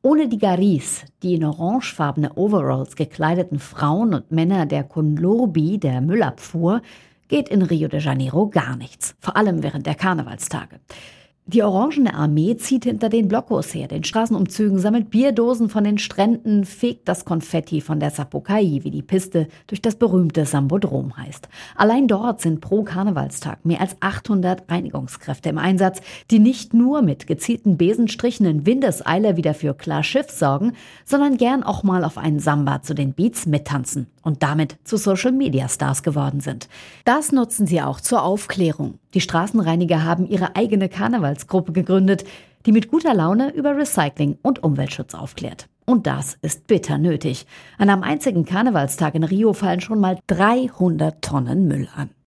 Ohne die Garis, die in orangefarbene Overalls gekleideten Frauen und Männer der Conlorbi, der Müllabfuhr, geht in Rio de Janeiro gar nichts, vor allem während der Karnevalstage. Die Orangene Armee zieht hinter den Blockos her, den Straßenumzügen, sammelt Bierdosen von den Stränden, fegt das Konfetti von der Sapucaí, wie die Piste durch das berühmte Sambodrom heißt. Allein dort sind pro Karnevalstag mehr als 800 Reinigungskräfte im Einsatz, die nicht nur mit gezielten Besenstrichen in Windeseile wieder für klar Schiff sorgen, sondern gern auch mal auf einen Samba zu den Beats mittanzen und damit zu Social-Media-Stars geworden sind. Das nutzen sie auch zur Aufklärung. Die Straßenreiniger haben ihre eigene Karnevalsgruppe gegründet, die mit guter Laune über Recycling und Umweltschutz aufklärt. Und das ist bitter nötig. An einem einzigen Karnevalstag in Rio fallen schon mal 300 Tonnen Müll an.